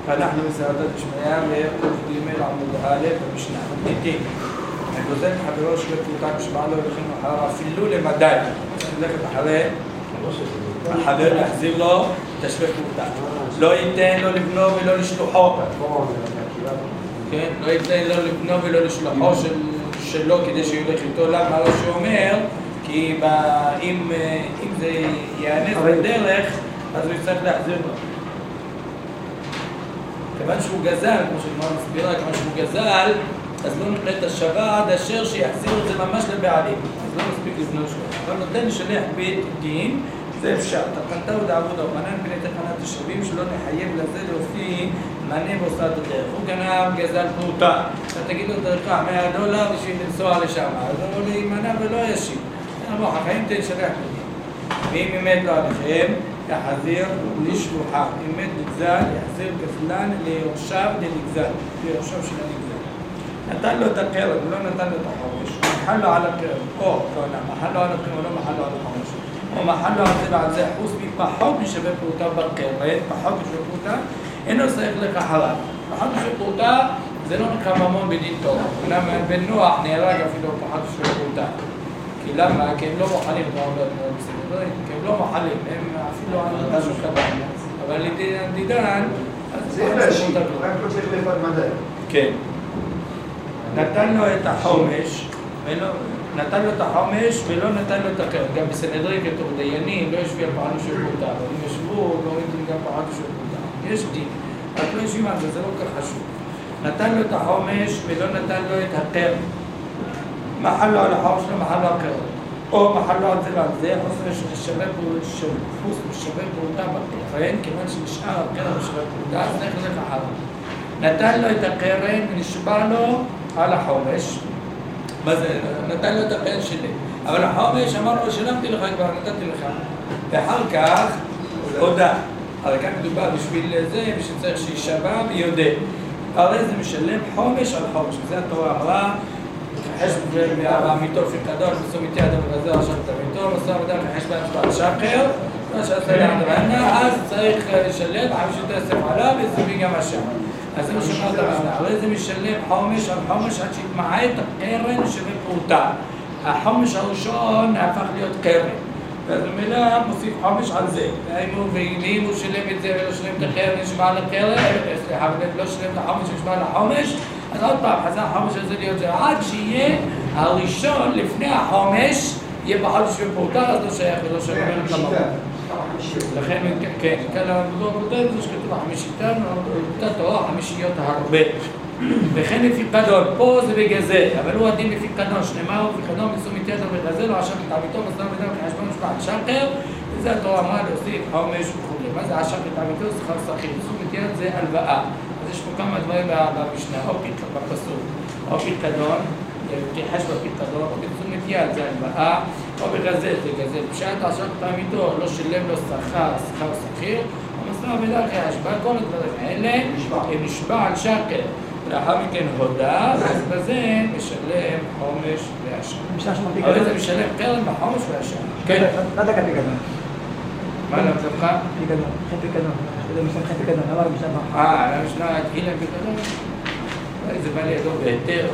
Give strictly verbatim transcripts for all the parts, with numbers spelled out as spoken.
אנחנו בסעודת השמיה וקוף ג' עמוד א' במשנה. ניתים. הגוזל חברו של פרוטה משמע לו ולכן אחריו אפילו למדי. צריך ללכת אחרי, החבר להחזיר לו תשווה פרוטה. לא ייתן לו לבנו ולא לשלוחו. כן? לא ייתן לו לבנו ולא לשלוחו שלו כדי שילך איתו. למה לא שאומר? כי אם זה יענס בדרך, אז הוא יצטרך להחזיר לו. כיוון שהוא גזל, כמו שגמרא מסבירה, כיוון שהוא גזל, אז לא נותן את השווה עד אשר שיחזיר את זה ממש לבעלים. אז לא מספיק לבנו שלו. אבל נותן לשלח בית דין, זה אפשר. תקנתו דעבודו, מנן בני תקנת השווים, שלא נחייב לזה להוציא מנה ועושה את הדרך. הוא גנב גזל פרוטה. אתה תגיד לו דרכה מאה דולר בשביל לנסוע לשם. אז הוא לא להימנע ולא ישיב. אמרו, החיים תשלח בדין. ואם באמת לא עליכם, יחזיר לשלוחה. אם מת נגזל, יחזיר גזלן ליורשיו דנגזל. ליורשיו של הנגזל. נתן לו את הקרן, הוא לא נתן לו את החומש. מחל לו על הקרן, או, כהונה, מחל לו על הקרן, או לא מחל לו על החומש. או מחל לו על זה ועל זה, חוץ מפחות משווה פרוטה בקרן, פחות משווה פרוטה, אינו צריך לך חלב. פחות משווה פרוטה, זה לא נקרא ממון בדין תורה. למה בן נוח נהרג אפילו פחות משווה פרוטה. כי למה? כי הם לא מוכנים, כי הם לא מוכנים, הם אפילו על משהו קטן. אבל לדידן, אז צריך להשיב, רק לא צריך לבד מדי. כן. נתן לו את החומש, נתן לו את החומש ולא נתן לו את הקרן. גם בסנהדרין כתוב דיינים, לא ישבי על פרענו של פרוטה, אבל אם ישבו, לא ראיתם גם פרענו של פרוטה. יש דין, רק לא ישבים על זה, זה לא כל כך חשוב. נתן לו את החומש ולא נתן לו את הקרן. מחל לו על החומש, לא מחל לו הקרן. או מחל לו על זה ועל זה, חוץ משווה פרוטה בקרן, כיוון שנשאר הקרן משווה פרוטה, אז נלך לזה אחריו. נתן לו את הקרן ונשבע לו על החומש. מה זה? נתן לו את הקרן שלי. אבל החומש אמר לו, שלמתי לך כבר, נתתי לך. ואחר כך, הודע. הרי כאן מדובר בשביל זה, בשביל צריך שישבע ויודע. הרי זה משלם חומש על חומש. וזה התורה אמרה, חשב מהמיתו פיקדון, בסום איתי אדם וגזר עכשיו את המיתו, מסור אדם כחשב בהצבעה שקר, מה שעשה לעד רענה, אז צריך לשלם, חמישי תאסף עליו, וזה גם השם. אז זה מה שאומרת המשנה, הרי זה משלם חומש על חומש עד שהתמעה את הקרן שבפרוטה. החומש הראשון הפך להיות קרן. ואז במילה מוסיף חומש על זה. ואם הוא שלם את זה ולא שלם את הקרן נשמע על הקרן, סליחה, לא שלם את החומש ונשמע על החומש, אז עוד פעם, חזר החומש הזה להיות זה. עד שיהיה הראשון לפני החומש, יהיה בחודש בפרוטה, אז לא שייך ולא שלם את המקום. לכן, כן, כאן המדור המודל זה שכתוב החמישיתן, אותה תורה, חמישיות הרבה. וכן לפיקדון, פה זה בגזל, אבל הוא הדין לפיקדון, שנאמר הוא פיקדון מסום איתי אדם וגזל, או עשם את עמיתו, מסתם אדם כחשבון משפחת שקר, וזה התורה אמרה להוסיף חומש וכו'. מה זה עשם את עמיתו? שכר שכיר, מסום איתי אדם זה הלוואה. אז יש פה כמה דברים במשנה, או בפסוק, או פיקדון, כחשב בפיקדון, או בתסום איתי אדם זה הלוואה, או בגזל זה גזל. פשעת עשם את עמיתו, לא שלם לו שכר, שכר שכיר, מסתם בדרך ההשבעה, כל הדברים האלה, הם נשבע על שקר. לאחר מכן הודע, אז בזה משלם חומש והשם. אבל זה משלם קרן בחומש והשם. כן. לא דקה פיקדון. מה לא מצבך? פיקדון, חי פיקדון. זה משלם חי פיקדון, לא רק משלם בחומש. אה, למשנה התחילה פיקדון? זה בא לידו בהיתר.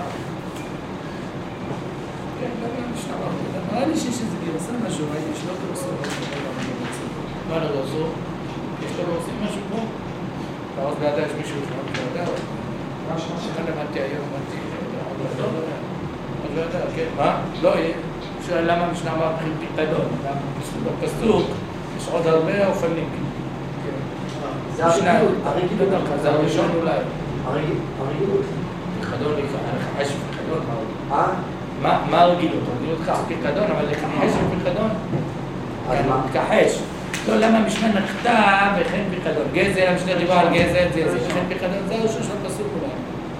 כן, לא בא משנה בחומש. נראה לי שיש איזה גרסה משהו, ראיתי שלא תרסו. מה לא תרסו? יש לו עושים משהו פה? תרס בידה יש מישהו שלא בידה? מה למדתי היום, למדתי, עוד לא יודע, כן, מה? לא יהיה. שואל למה המשנה אמרה בכיר פיקדון? בפסוק יש עוד הרבה אופנים. זה הרגילות. זה הראשון אולי. הרגילות. פיקדון, לחחש פיקדון. אה? מה הרגילות? הרגילות לך פיקדון, אבל לחחש פיקדון? לחחש. לא, למה המשנה נחתה וכן פיקדון? גזל, המשנה דיבר על גזל, זה וכן פיקדון, זה הראשון של הפסוק אולי.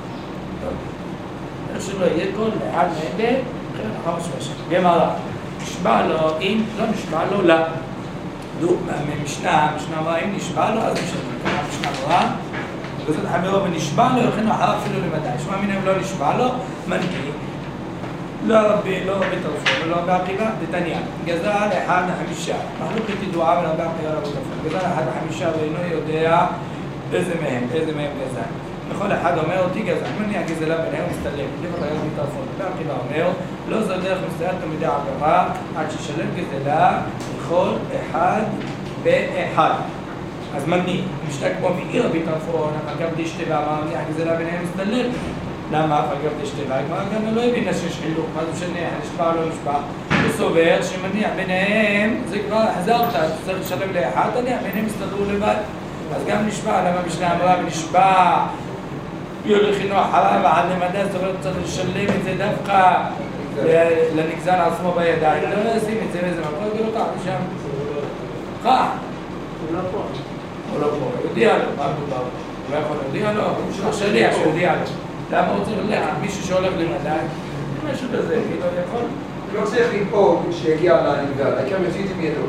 איך שלא יהיה כל לאחד מאלה, וכן החומש והשם. גמרא, נשבע לו, אם לא נשבע לו, לא. דו, מהמשנה, המשנה אמרה, אם נשבע לו, אז משנה. כמה המשנה אמרה, וגזל חברו ונשבע לו, וכן אחר אפילו למדי. שמע מיניהם לא נשבע לו, מנהיג. לא רבי, לא רבי תרפו, ולא רבי עקיבא, דתניא. גזל אחד לחמישה. מחלוקת ידועה בין רבי עקיבא לרבי תרפו. גזל אחד לחמישה ואינו יודע איזה מהם, איזה מהם גזל. וכל אחד אומר אותי גזל, מניע גזלה ביניהם מסתלם, לפחות היום מתערפות. והעקיבא אומר, לא זו דרך מסתלת תלמידי עבירה, עד ששלם גזלה לכל אחד באחד. אז מני, משתה כמו מאיר ביטרפון, אבל גם דשתה ואמר, מניע גזלה ביניהם מסתלם. למה? אבל גם דשתה ואמר, גם לא הבינה שיש חילוק, מה זה משנה, נשבע או לא נשבע. הוא סובר שמניע ביניהם, זה כבר חזרת, צריך לשלם לאחד, תניע ביניהם מסתדרו לבד. אז גם נשבע, למה משנה אמרה ונשבע יולי חינוך חרב עד למדע, זאת אומרת צריך לשלם את זה דווקא לנגזל עצמו בידיים, לא לשים את זה באיזה מקום, ולא כך משם כך הוא לא פה הוא לא פה, יודיע לו, מה מדובר? הוא לא יכול להודיע לו, הוא שליח שיודיע לו למה הוא צריך ללכת? מישהו שהולך למדע משהו כזה, כאילו יכול לא צריך לדאוג שיגיע לנגזל, העיקר מציתי מידו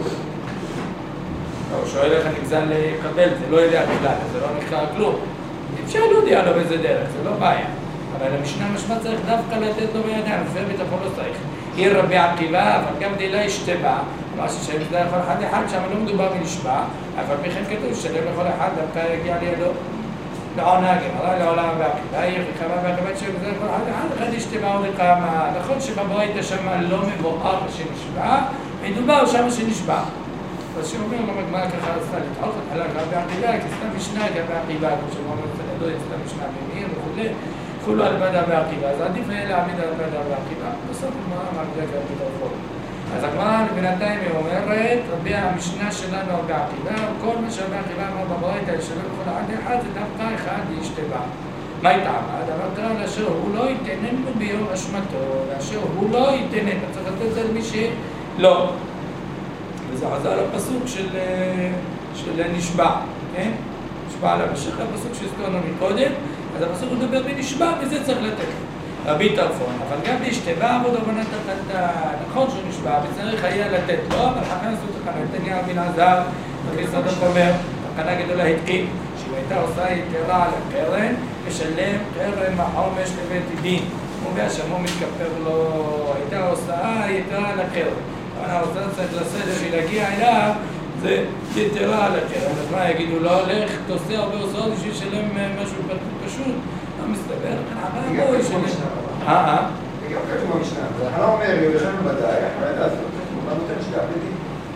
הוא שואל איך הנגזל לקבל, זה לא יודע בכלל, זה לא נחקר כלום. אפשר להודיע לו באיזה דרך, זה לא בעיה. אבל המשנה משמע צריך דווקא לתת לו בידיים, לפעמים ביטחון לא צריך. עיר רבי עקיבא, אבל גם דילה ישתבע, מה ששלם זה לכל אחד אחד, שם לא מדובר בנשבע, אבל בכן כתוב שלם לכל אחד, דווקא יגיע לידו. לעונה גמרא, לעולם בעקיבא, עיר וכמה בעקיבא שלם זה לכל אחד אחד, אחד ישתבע עוד כמה. נכון שבברית שם לא מבואר שנשבע, מדובר שם שנשבע. אז שאומר, לא מגמר ככה עשתה לתחוך את חלק רבי עקיבא, כי סתם משנה גבי עקיבא, כמו שאומר לפנידו, סתם משנה במאיר וכו', כולו על בד רבי עקיבא, אז עדיף להעמיד על בד רבי עקיבא, בסוף הגמרא מעמידה גבי תרפות. אז הגמרא בינתיים היא אומרת, רבי המשנה שלנו רבי עקיבא, כל מה שרבי עקיבא אמר בברייתא, שלא בכל אחד אחד, זה דווקא אחד ישתבע. מה הייתה? הדבר קרה לאשר הוא לא יתננו ביום אשמתו, לאשר הוא לא יתננו, צריך לתת את זה למי שלא. וזה חזר לפסוק של, של נשבע, כן? נשבע על המשך, הפסוק שהזכרנו מקודם, אז הפסוק הוא מדבר בנשבע, וזה צריך לתת. רבי טרפון, אבל גם להשתבע עבוד רבנן תתתה, נכון שהוא נשבע, וצריך היה לתת לו, אבל חכם עשו תקנה, תניא רבי אלעזר, רבי סדוק אומר, תקנה גדולה התקין, שהיא הייתה עושה יתרה על הקרן, משלם קרן מחומש לבית דין. הוא והשמו מתכפר לו, הייתה עושה יתרה על הקרן. ההוצאה צריך לסד בשביל להגיע אליו, זה יתרה על הקרן. אז מה יגידו לו? לך, תעשה הרבה הוצאות בשביל לשלם משהו פשוט. לא מסתבר, אבל בואו ישלם. אה, אה? וגם כתוב במשנה, והחלה אומר, יולכם בוודאי, אחרי לעשות, מה נותן שתהיה פליטים?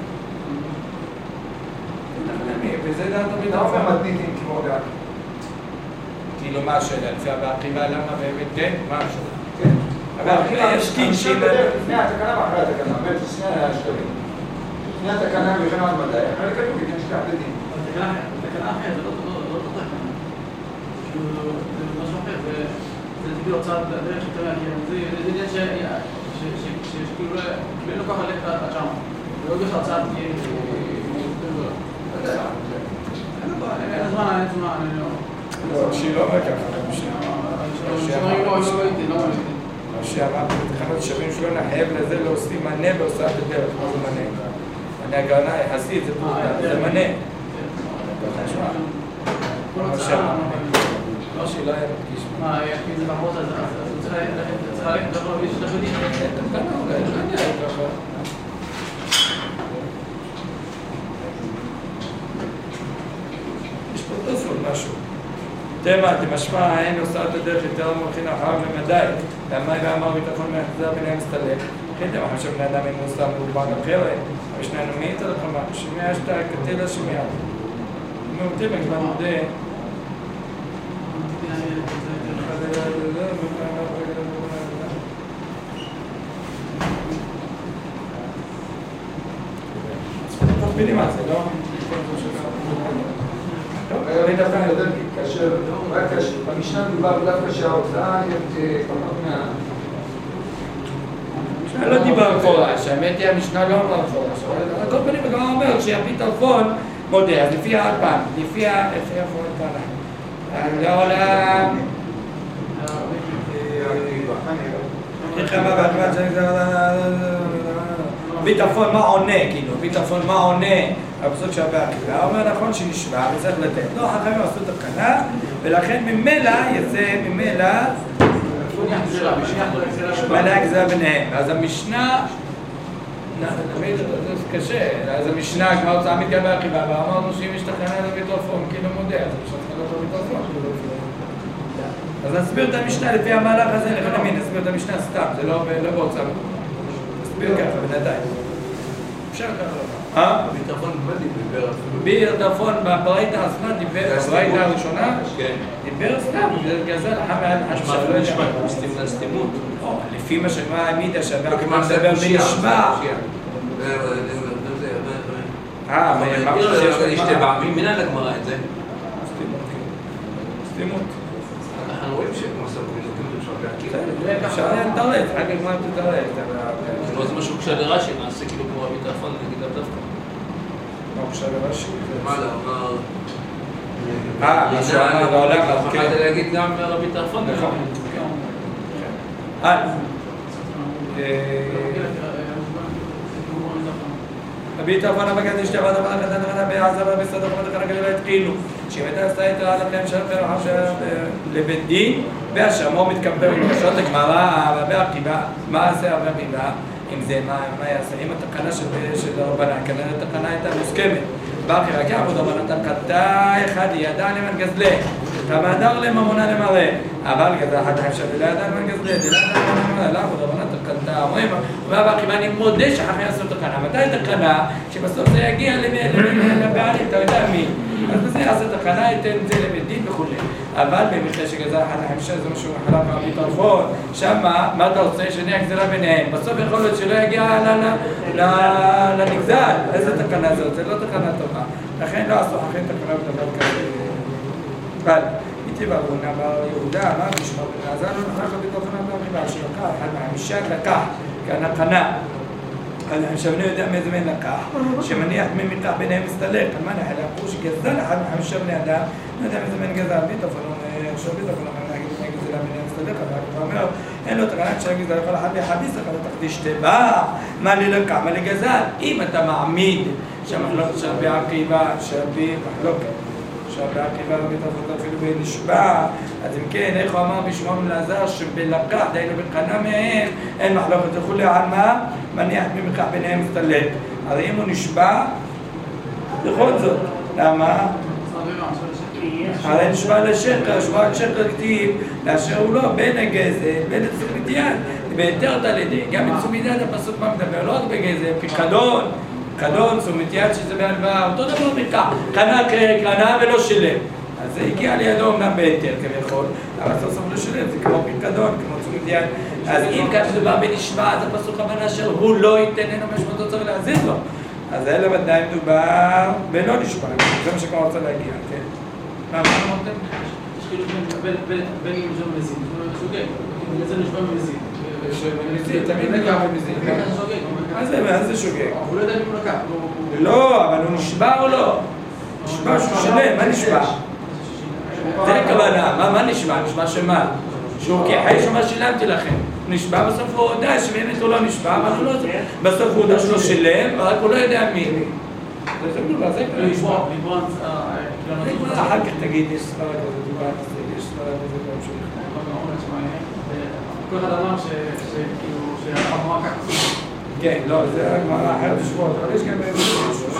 וזה דעת רבי אתה אומר טרפון. מדניתים כמו גם. כאילו מה השאלה? לפי בעקיבא למה באמת כן? מה השאלה? כן. אבל ישכין שאם... לפני התקנה ואחרי התקנה, באמת שני השלבים. לפני התקנה יולכם על מדעי, אחרי כתוב, יתן שתהיה פליטים. התקנה אחרת, זה לא תקנה. זה משהו אחר, זה כאילו הוצאת דרך יותר מהקרן. זה עניין שכאילו לא ככה לך עד שם. זה לא ככה הוצאת תהיה יותר גדולה. אין הזמן, אין זמן, אני לא... לא, שהיא לא אומר ככה. שמרים לא, לא הייתי, לא הייתי. שאמרתי בתחנות שווים שלא נחייב לזה להוסיף מנה בהוצאת הדרך, מה זה מנה? מנה הגרנה יחסית, זה זה מנה. לא שהיא לא היה מדגיש. מה, אם זה בחוץ, אז הוא צריך ללכת, צריך להביא שתך יודעים? אתה כאן, אולי, לא יודע ככה. יש פה תוספות משהו. תמה, תמשמע, אין הוצאת הדרך יותר מולכין אחריו למדי. למה ואמר ביטחון מהחזר ביניהם מסתלק. חיתם, אחרי שבני אדם אין מוסתם מורבן אחרת. המשננו מי יצא לכמה? שמיעה שתה כתל השמיעה. מעוטים כבר מודה. תכפילים על זה, לא? אני דווקא מדבר כאשר, רק במשנה מדובר דווקא שההוצאה היא פחות מה... המשנה לא דיבר פורש, האמת היא המשנה לא אמרה פורש, אבל על כל פנים הגמרא אומרת שהפי טרפון מודה, אז לפי עוד פעם, לפי ה... לפי הפורט פעם. לעולם... איך אמר בעצמת שאני... ביטחון מה עונה, כאילו, ביטחון מה עונה הפסוק שהרבי עקיבא, אומר נכון שנשבע וצריך לתת. לא, חכמים עשו תקנה, ולכן ממילא יצא ממילא מנה הגזרה ביניהם. אז המשנה תמיד זה קשה, אז המשנה, הגמרא הוצאה מתגבר חיבה, ואמרנו שאם יש תקנה לביטרופון, כאילו מודה, אז יש תקנות לביטרופון. אז נסביר את המשנה לפי המהלך הזה, לכן אמין, נסביר את המשנה סתם, זה לא בהוצאה. נסביר ככה, בינתיים. אפשר ככה לומר. אה? ביטרופון מה דיבר אפילו? ביטרופון, בברייתא עצמה דיבר, בברייתא הראשונה, דיבר סתם, זה גזל, חמד, משמע לא יודע. נשמע סתימות. לפי מה שמה העמידה שווה, כמו מדבר בנשמע. אה, יש תיבה, מנהל הגמרא את זה? סתימות. אנחנו רואים שכמו סבורים, אפשר להתרץ, רק הגמרא תתרץ. זה משהו קשה לרש"י, נעשה כאילו כמו רבי טרפון, נגיד דווקא. מה קשה לרש"י? מה לא, אמר... אה, מה שאמר בעולם, כן. יכולת להגיד גם רבי טרפון. נכון. אה, רבי טרפון המגד אשתי עבד עבד עבד עבד עבד בעזה ובסדר עבד עבד עבד התחילו שאם הייתה עשתה את העלכם של אחר לבית דין והשמו מתקמפר בראשות הגמרא והקיבה מה עשה והקיבה אם זה מה יעשה אם התקנה של הרבנה כנראה התקנה הייתה מוסכמת באחי רקע עבוד רבנתן קטע אחד ידע למן גזלה תמהדר לממונה למראה אבל גזלה אחת חפשת ולא ידע למן גזלה דלה לממונה למראה לא עבוד רבנתן קטע אומרים ובאחי אני מודה שחכי יעשו תקנה מתי תקנה שבסוף זה יגיע לבעלים אתה יודע מי אז בזה יעשה תקנה ייתן את זה לבית דין וכו' אבל במקרה שגזל אחת חפשת זה משהו מחלק רבי טרפון שמה מה אתה רוצה שנהיה גזלה ביניהם בסוף יכול להיות שלא יגיע לנגזל איזה תקנה זאת? זה לא תקנה טובה לכן לא עשו אחרי תקנה בדבר כזה אבל איתי ברונה בר יהודה אמר משמע בן עזר לא נכנס לביטרופון המריבה שלקח אחד מהחמישה לקח כהנקנה אני חושב אני יודע מאיזה מין לקח שמניח ממיקח ביניהם מסתלק על מה נחל אמרו שגזל אחד מהחמישה בני אדם לא יודע מאיזה מין גזל ביטרופון עכשיו ביטרופון אמר נגיד מי גזלה ביניהם מסתלק אבל הוא אומר אין לו תקנה כשגזל יכול אחד להחביס אבל תקדיש תבע מה לי לקח מה לי גזל אם אתה מעמיד שהמחלוקת של רבי עקיבא שרבי מחלוקת שרבי עקיבא רבי טרפון אפילו בנשבע אז אם כן איך הוא אמר בשמעון אלעזר שבלקח דיינו בקנה מהם אין מחלוקת וכולי על מה מניח ממקח ביניהם מסתלק הרי אם הוא נשבע בכל זאת למה? הרי נשבע לשקר, נשבע לשקר כתיב לאשר הוא לא בין הגזל בין תשומת יד בהתרת על ידי גם בתשומת יד הפסוק מה מדבר לא רק בגזל פיקדון קדון, תשומת יד שזה בהלוואה, אותו דבר מכך, קנה קנה ולא שילם אז זה הגיע לידו אמנם בהיתר כביכול אבל סוף סוף לא שילם, זה כמו פיקדון, כמו תשומת יד אז אם כאן מדובר בנשבע, אז הפסוק הבנה שהוא לא ייתן אינו משמעותו צריך להזיז לו אז אלה ודאי מדובר בלא נשבע, זה מה שכבר רוצה להגיע, כן? מה, מה אמרתם? יש כאילו בין אם זה מזין, שוגג, אם זה נשבע מזין מזין, תמיד נקרא במזין מה זה שוגג? הוא לא יודע אם הוא לקח לא, אבל הוא נשבע או לא? נשבע שהוא שלם, מה נשבע? זה הכוונה, מה נשבע? נשבע שמה? שהוא כחי שמה שילמתי לכם נשבע, בסוף הוא הודע שבאמת הוא לא נשבע אבל הוא לא זה בסוף הוא הודע שלא שילם, רק הוא לא יודע מי זה מדובר, זה כבר נשבע אחר כך תגיד, יש ספרה כזה, יש ספרה כזה כל אחד אמר שהחמורה ככה כן, לא, זה הגמרא אחרת שבועות, אבל יש גם משהו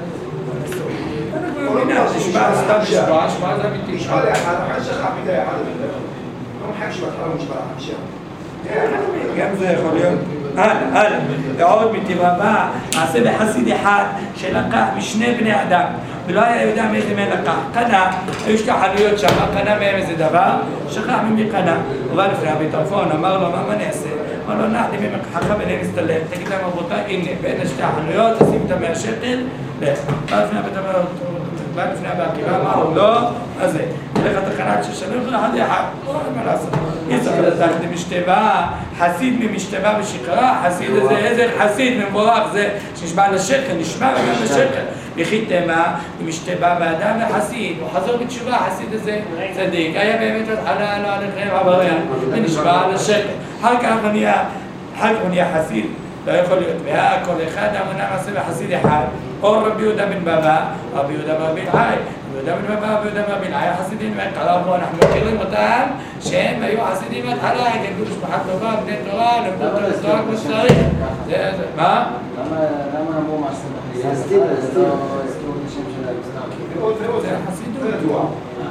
אנחנו מבינה, נשבע, סתם נשבע, נשבע זה אמיתי נשבע לאחד, אחת שכח מדי אחד לא מחייב שבהתחלה הוא נשבע לחמישה גם זה יכול להיות הלאה, הלאה, ועוד מטבע הבא מעשה בחסיד אחד שלקח משני בני אדם ולא היה יודע מאיזה מהם לקח קנה, היו שתי חנויות שם, קנה מהם איזה דבר שכח ממי קנה הוא בא לפני רבי טרפון, אמר לו מה אני אעשה? אמר לו נחתי ממקחך ביניהם מסתלם תגיד להם רבותיי, הנה בין שתי החנויות תשים את המאה שקל בא לפני רבי טרפון בא לפני רבי עקיבא, אמר לו לא אז זה, הולך התחנת ששלם לך אחד אחד מה לעשות? איזה חלטת משתבא חסיד ממשתבא ושקרה חסיד איזה איזה חסיד מבורך זה שנשבע לשקר, נשבע וגם לשקר וכי תמה משתבא באדם וחסיד הוא חזור בתשובה חסיד איזה צדיק היה באמת התחלה לא עליכם עבריין ונשבע לשקר אחר כך הוא נהיה אחר כך הוא נהיה חסיד לא יכול להיות והיה כל אחד אמונה מעשה בחסיד אחד או רבי יהודה בן בבא, רבי יהודה בן בן עי, רבי יהודה בן בבא, רבי יהודה בן בן עי, החסידים מההתחלה אמרו, אנחנו מכירים אותם, שהם היו חסידים מההתחלה, גדלו משפחה טובה, בני תורה, למדו תורה כמו שצריך. מה? למה אמרו מעשה בכלי? זה לא הזכירו את השם שלהם, סתם. זה חסידות.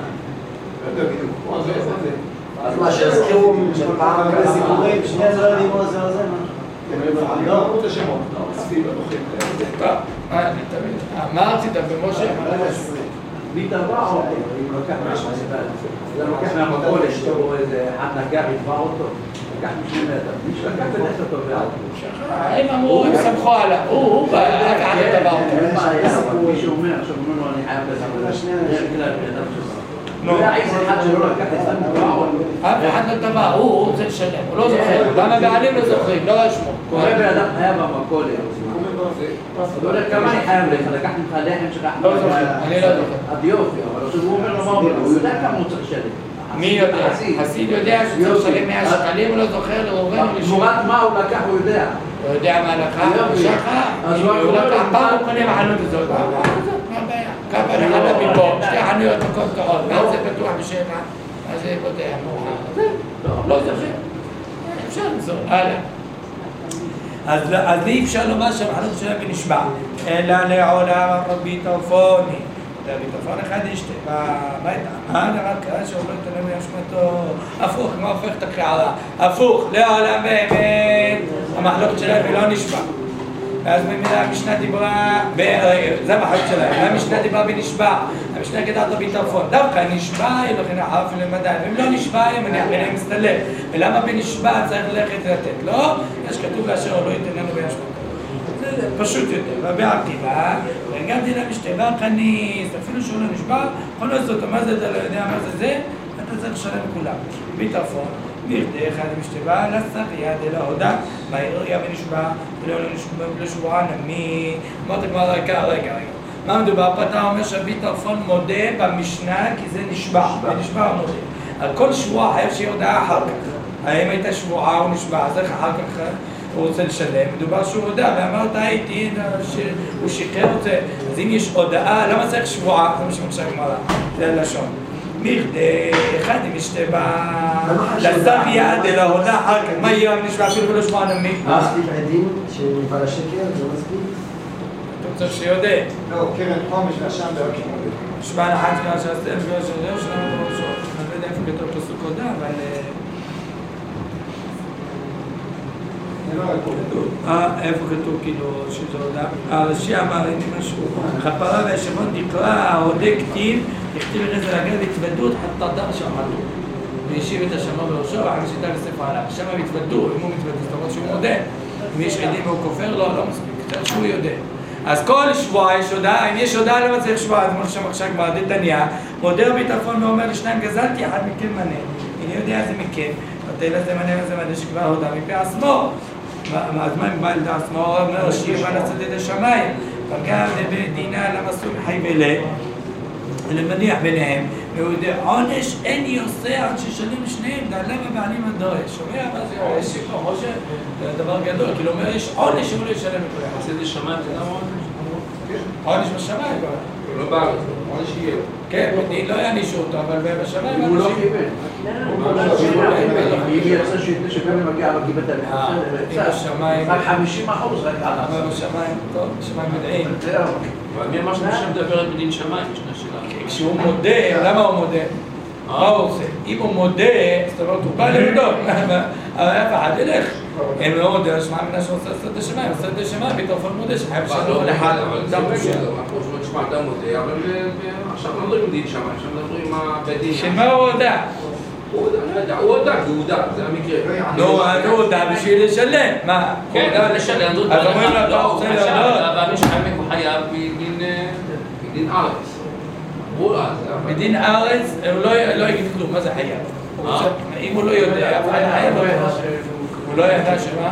אז מה שהזכירו של פעם כאלה סיפורים, שני זה לא יודעים מה זה או זה, מה? לא אמרו את השמות, סביב הדוחים. טוב, מה רצית במשה? מי טבע או אם לוקח מהשמונה, זה לוקח מהמקולת, שבו איזה אחד נגע יתבע אותו, לקח משני מטר, מי שלקח ונס אותו ועד. הם אמרו, הם סמכו עליו, הוא בא, רק עד הדבר אותו. מי שאומר, עכשיו אומרים לו אני חייב לזה, זה כלל בידם שלו. לא היה איזה אחד שלא לקח את זה מטבע או... אף אחד לא טבע, הוא רוצה לשלם, הוא לא זוכר, גם הבעלים לא זוכרים, לא רשמו. קורא באדם חייב במקולת. הוא אומר כמה אני חייב לך, לקחת ממך לחם שלך. לא זוכר, אני לא זוכר. עד יופי, אבל עכשיו הוא אומר לו מה אומר, הוא יודע כמה הוא צריך לשלם. מי יודע? חסיד יודע שהוא צריך לשלם מאה שקלים, הוא לא זוכר לראובן או לשלם. תמורת מה הוא לקח, הוא יודע. הוא יודע מה לקח, הוא שכח. הוא לקח פעם, הוא קונה בחנות הזאת. מה הבעיה? כמה נחת מפה, שתי חנויות מקום קרוב, מה זה פתוח בשבע? מה זה פותח מאוחר? לא זוכר. אפשר לזור, הלאה. אז אי אפשר לומר שהמחנות שלהם בנשבע, אלא לעולם רבי טרפוני. רבי טרפון אחד אשתה, מה הייתה? מה דבר כזה שאומר את עלינו ישמתו? הפוך, כמו הופך את הקערה. הפוך, לעולם באמת, המחלוקת שלהם לא נשבע. ואז במילה המשנה דיברה, זה המחלוקת שלהם, המשנה דיברה בנשבע, המשנה כדעת רבי טרפון, דווקא נשבע, לכן החרף למדע, ואם לא נשבע, מניח ביניהם מסתלק, ולמה בנשבע צריך ללכת לתת, לא? יש כתוב לאשר או לא ייתן לנו בישמתו. זה פשוט יותר, רבי עקיבא, וגם דינה משתבע כניס, אפילו שהוא לא נשבע, יכול לעשות אותו, מה זה, אתה לא יודע מה זה זה, אתה צריך לשלם כולם. רבי טרפון, בכדי אחד משתבע, לסריה דלה הודה, מהעיריה ונשבע, ולא לשבועה נמי, אמרת כבר רגע, רגע, רגע. מה מדובר פה? אתה אומר שרבי טרפון מודה במשנה כי זה נשבע, ונשבע הוא מודה. על כל שבועה חייב שיהיה הודעה אחר כך. האם הייתה שבועה או נשבע, אז איך אחר כך הוא רוצה לשלם? מדובר שהוא הודע, ואמרת הייתי, הוא שיקר אותה. אז אם יש הודעה, למה צריך שבועה? זה מה שמקשה גמרא, זה הלשון. מכדי אחד עם אשתבע לסריה דלה הודה אחר כך. מה יהיה נשבע אפילו ולא שבועה נמי? מספיק עדים שנפעל השקר, זה מספיק? אתה רוצה שיודע. לא, קרן חומש והשם דרך כמודי. שבע נחת שבע שעשתם שבע שלם שלנו בראשו. אני לא יודע איפה כתוב פסוק הודה, אבל... איפה כתוב כאילו שזה הודה? הרש"י אמר לי משהו. כפרה והשמות נקרא ההודה כתיב, הכתיב לרז הרגל והתוודות חטא דר שמעתו. והשיב את השמה בראשו, ואחרי שיטה לספר עליו. שמה והתוודו, אם הוא מתוודו, זאת אומרת שהוא מודה. אם יש עדים והוא כופר, לא, לא מספיק. צריך שהוא יודע. אז כל שבוע יש הודעה, אם יש הודעה למה צריך שבוע, אז כמו ששם עכשיו כבר דתניה, מודה רבי טרפון ואומר לשניים גזלתי, אחד מכם מנה. אני יודע איזה מכם, נותן לזה מנה וזה מנה שכבר הודעה מפי עצמו. אז מה אם בא לדע עצמו, אומר שיהיה בא לצאת את השמיים, פגע לבית דינה למסור מחי ולה, ולמניח ביניהם, והוא יודע, עונש אין יוסע עד ששלים שניהם, דעלה בבעלים הדורש. שומע מה זה עונש שיקום, משה? זה דבר גדול, כאילו אומר, יש עונש שהוא לא ישלם את כולם. עשית שמיים זה גם עונש? עונש בשמיים כבר. הוא לא בארץ, עונש יהיה. כן, בדין לא יענישו אותו, אבל בשמיים אם הוא לא אנשים... קיבל. אם ירצה שגם מגיע לו קיבל את אם בשמיים... רק חמישים אחוז רק עד אבל בשמיים, טוב, בשמיים מדעים. אבל מי אמר שמשנה מדברת בדין שמיים? ישנה שאלה. כשהוא מודה, למה הוא מודה? מה הוא עושה? אם הוא מודה, זאת אומרת, הוא בא למדוד, אבל אף אחד ילך. אם הוא מודה, אז שמע מנה שעושה עשת השמיים, עשת השמיים, בטרפון מודה, שחייב שלום. לא אחד, אבל זה בסדר, אנחנו אומרים, שמע, אתה מודה, אבל עכשיו לא מדברים דין שמיים, עכשיו מדברים בדין. שמה הוא הודע? הוא הודע, לא יודע, הוא הודע, הוא הודע, זה המקרה. נו, הוא הודע בשביל לשלם, מה? כן, לשלם, אז אומרים לו, אתה רוצה להודות? אבל מי שחייב הוא חייב בדין ארץ. בדין ארץ, הוא לא יגיד כלום, מה זה חייב? אם הוא לא יודע, אף אחד חייב לא ידע. הוא לא ידע שמה?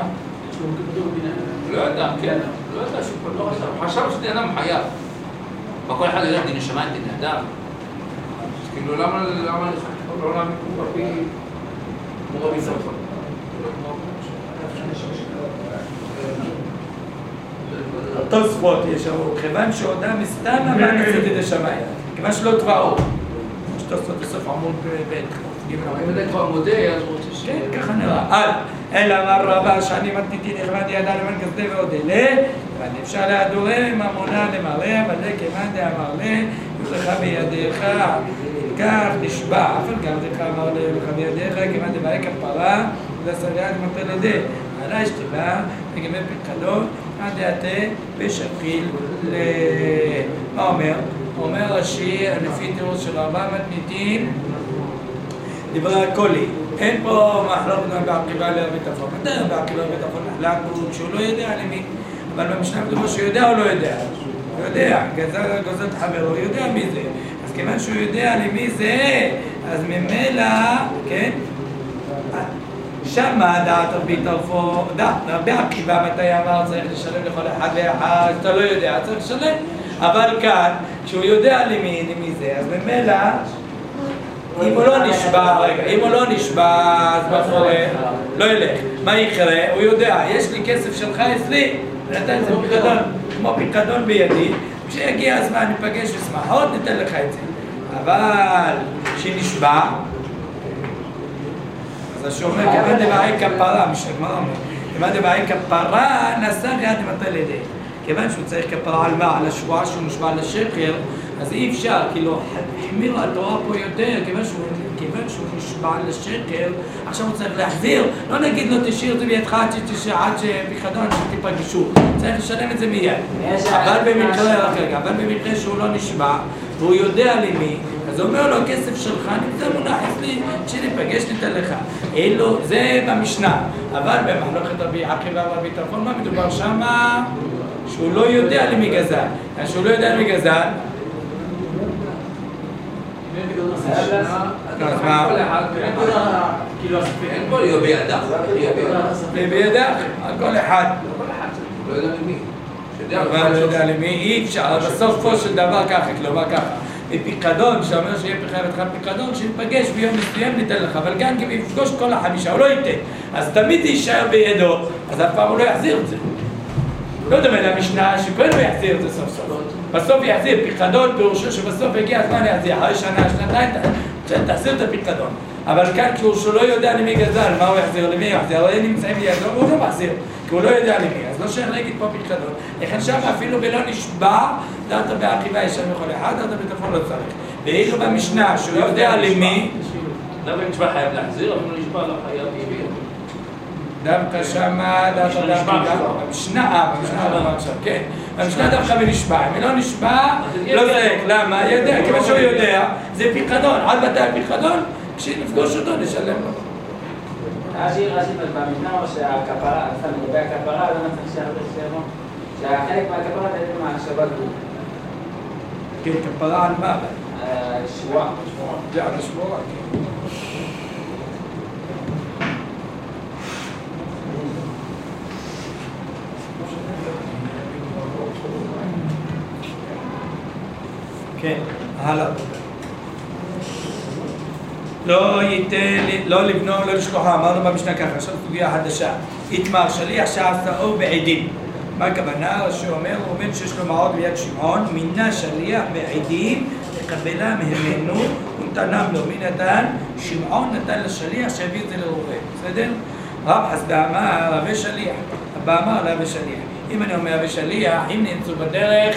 הוא לא ידע, כן. הוא לא ידע שהוא לא חשב. חשב שדין אדם חייב. וכל אחד יודע דין השמיים, דין אדם. אז כאילו, למה לא להאמין כמו רבי... כמו רבי סרפון? תוספות יש אמרו, כיוון שהודה מסתמה מה נצאת את השמיים, כיוון שלא תבעו. יש תוספות בסוף עמוד בית. אם אתה כבר מודה, אז הוא רוצה ש... כן, ככה נראה. אל, אלא אמר רבה שאני מתניתי נכבד ידה למען כסדה ועוד אלה, ונפשר להדורה ממונה למראה, ודא כיוון דאמר לה, יולך בידיך, כך נשבע, אף על גם דך אמר לה, יולך בידיך, כיוון דבעי כפרה, ודסריית מטה לדה. עלה אשתיבה, וגמי פקדון, עד דעתה ושפיל ל... מה אומר? אומר רש"י, לפי תירוץ של ארבע מתניתים, דברי הקולי. אין פה מחלוקת בעקיבא לרבי טרפון. מתי בעקיבא לרבי טרפון נחלק הוא כשהוא לא יודע למי? אבל במשנה מדובר שהוא יודע או לא יודע? הוא יודע, גוזל את חברו, הוא יודע מי זה. אז כיוון שהוא יודע למי זה, אז ממילא, כן? שמה דעת רבי טרפון, דעת רבי עקיבא מתי אמר צריך לשלם לכל אחד ואחד, אתה לא יודע, צריך לשלם. אבל כאן, כשהוא יודע למי, למי זה, אז ממילא אם הוא לא נשבע, רגע, אם הוא לא נשבע, אז מה קורה? לא ילך. מה יקרה? הוא יודע, יש לי כסף שלך אצלי, ונתן את זה פיקדון, כמו פיקדון בידי, כשיגיע הזמן ניפגש בשמחות, ניתן לך את זה. אבל כשנשבע, אז השומר, כיוון דבעי כפרה, משגמר אומר, כיוון דבעי כפרה, נסע יד מטה לידי. כיוון שהוא צריך כפרה על מה? על השבועה שהוא נשבע לשקר, אז אי אפשר, כאילו, החמירה התורה פה יותר, כיוון שהוא, כיוון שהוא נשבע לשקר, עכשיו הוא צריך להחזיר, לא נגיד לו תשאיר את זה בידך עד שפיקדון שתיפגשו, צריך לשלם את זה מיד. אבל במקרה, רגע, אבל במקרה שהוא לא נשבע, והוא יודע למי, אז הוא אומר לו, הכסף שלך נמצא מונח אצלי, כשניפגש ניתן לך. אילו, זה במשנה, אבל במחלוקת רבי עקיבא ורבי טרפון, מה מדובר שמה? שהוא לא יודע למי גזל. שהוא לא יודע למי גזל, אז מה? אין פה להיות בידך, בידך, על כל אחד. לא יודע למי. אבל לא יודע למי, אי אפשר, בסוף פה של דבר ככה, כלומר ככה. בפיקדון, שאומר שיהיה חייב לך פיקדון, שיפגש ביום מסוים ניתן לך, אבל גם אם יפגוש כל החמישה, הוא לא ייתן. אז תמיד יישאר בידו, אז אף פעם הוא לא יחזיר את זה. לא דומה למשנה שכן הוא יחזיר את זה סוף סוף. בסוף יחזיר פיקדון, פירושו שבסוף הגיע הזמן להחזיר, אחרי שנה, שנתיים, תחזיר את הפיקדון. אבל כאן כשהוא לא יודע למי גזל, מה הוא יחזיר, למי יחזיר, הרי נמצאים לידו, הוא לא מחזיר, כי הוא לא יודע למי, אז לא שייך להגיד פה פיקדון. לכן שם אפילו בלא נשבע, דעת בעקיבא ישלם לכל אחד, דעת בטרפון לא צריך. ואילו במשנה שהוא יודע למי, למה נשבע חייב להחזיר, אבל נשבע לא חייב להביא. דווקא שמה, דווקא בעקיבא, במשנה, במשנה לא עכשיו, כן. במשנה דווקא בנשבע, אם לא נשבע, לא זהק, למה? יודע, כיוון שהוא יודע, זה פיקדון, עד מתי הפיקדון? כשנפגוש אותו נשלם לו. רש"י, רש"י במשנה אומר שהכפרה, סתם לגבי הכפרה, לא נצטרך שהרבה שמו, שהחלק מהכפרה זה מהשבת גוף. כן, כפרה על מה? שבועה. זה על השבועה, כן. כן, הלאה. לא ייתן, לא לבנו, לא לשכוחה, אמרנו במשנה ככה, עכשיו סוגיה חדשה. יתמר שליח שעשאו בעדים. מה הכוונה? שהוא אומר, הוא אומר שיש לו מעות ביד שמעון, מינה שליח בעדים, לקבלה מהמנו, ונתנם לו. מי נתן? שמעון נתן לשליח שהביא את זה לראובן. בסדר? רב חסדה אמר, רבי שליח. אבא אמר רבי שליח. אם אני אומר רבי שליח, אם נמצאו בדרך,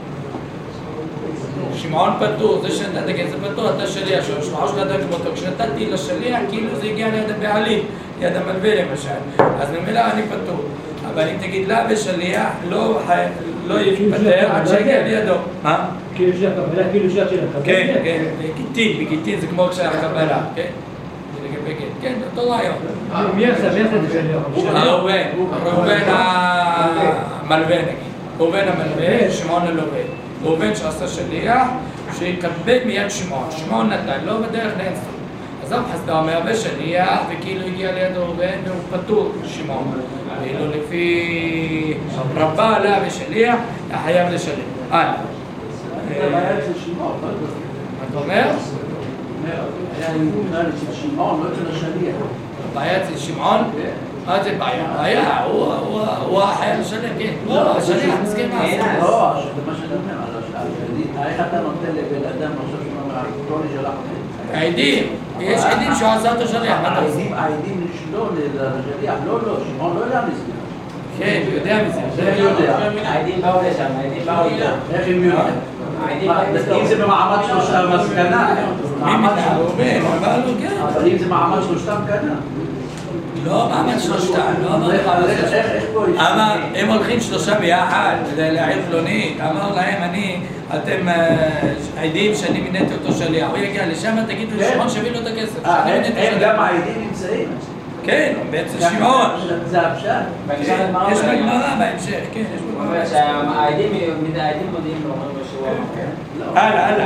שמעון פטור, זה שנתת כסף פטור, אתה שליח, שמעון שנתת כמותו, כשנתתי לשליח, כאילו זה הגיע ליד הבעלים, ליד המלווה למשל, אז נמילא אני פטור. אבל אם תגיד לה בשליח, לא יפטר עד שיגיע לידו. מה? כאילו שליח קבלה, כאילו שליח של הקבלה? כן, כן, בגיטין, בגיטין זה כמו כשליח קבלה, כן? זה לגבי גיט, כן, אותו רעיון. מי עשה? מי עשה את השליח? ראובן, ראובן המלווה נגיד, ראובן המלווה, שמעון הלווה. ראובן שעשה שליח, שיקבל מיד שמעון. שמעון נתן לו בדרך נאנסו. אז רב חסדה אומר בשליח, וכאילו הגיע ליד ראובן והוא פטור שמעון. ואילו לפי רבה עלה בשליח, חייב לשלם. הלאה. זה הבעיה אצל שמעון, לא? מה אתה אומר? היה אימון אצל שמעון, לא אצל השליח. הבעיה אצל שמעון? מה זה בעיה? בעיה, הוא החייל השלם, כן. לא, השליח, מסכים מה זה. לא, זה מה שאני אומר, איך אתה נותן לבן אדם עכשיו שאומר, לא נשלח אותי? העדים, יש עדים שהוא עשה אותו שליח, מה אתה עושה? העדים נשלו לשליח, לא, לא, שמעון לא יודע מזה. כן, הוא יודע מזה. איך הוא יודע? העדים באו לשם, העדים באו איתם. איך הם יודעים? אם זה במעמד שלושתם מסקנה. מי מתנה? הוא אומר, אמר לו כן. אבל אם זה מעמד שלושתם קנה. לא, מעמד שלושתם, לא אמר לך. אמר, הם הולכים שלושה ביחד, כדי להעיר פלונית, אמר להם, אני, אתם עדים שאני מיניתי אותו שליח, הוא יגיע לשם, תגידו לשמעון שיביא לו את הכסף. הם גם העדים נמצאים? כן, בעצם שמעון. זה הפשט? יש בגמרא בהמשך, כן, יש הוא אומר בגמרא. שהעדים מודיעים לו, אומרים לו שהוא אמר. הלאה, הלאה.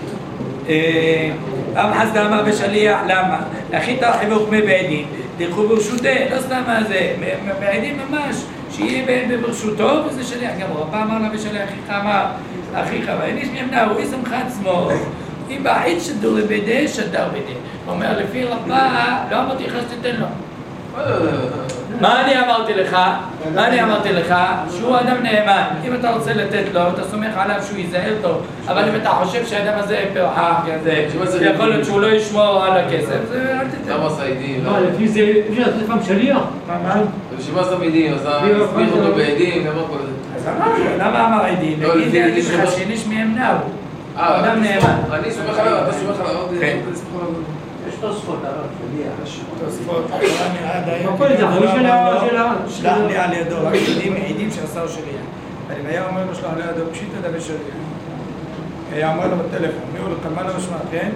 רב חסדא אמר בשליח, למה? הכי תרחי וחמי בעדים, תלכו ברשותה, לא סתם מה זה, בעדים ממש, שיהיה ברשותו וזה שליח גם הוא. הפעם אמר לה בשליח, אחיך אמר, אחיך, ואיניש מימנה, הוא ישמך עצמו, אם בעיד שדור לבדי, שדר בדי. הוא אומר, לפי רבה, לא אמרתי לך שתתן לו. מה אני אמרתי לך? מה אני אמרתי לך? שהוא אדם נאמן. אם אתה רוצה לתת לו, אתה סומך עליו שהוא יזהר טוב. אבל אם אתה חושב שהאדם הזה פרחח, יכול להיות שהוא לא ישמור על הכסף, זה אל תתן. למה עשה עדים? לא, לפי זה, לפי זה פעם שליח. מה? בשביל עשה עדים, אז הסמיך אותו בעדים, למה כל זה? אז אמרנו, למה אמר עדים? נגיד זה עדים לך שאיניש מימנהו. אדם נאמן. אני סומך עליו, אתה סומך עליו. כן. יש תוספות, הרב, שליח. תוספות, נראה די... הכל זה, אבל של ה... שלח לי על ידו, רק עדים מעידים שעשה הוא שליח. אבל אם היה אומר לו שלח לי על ידו, פשיט לדבר שליח. היה אומר לו בטלפון, מי הוא לו, כמה לא משמע, כן?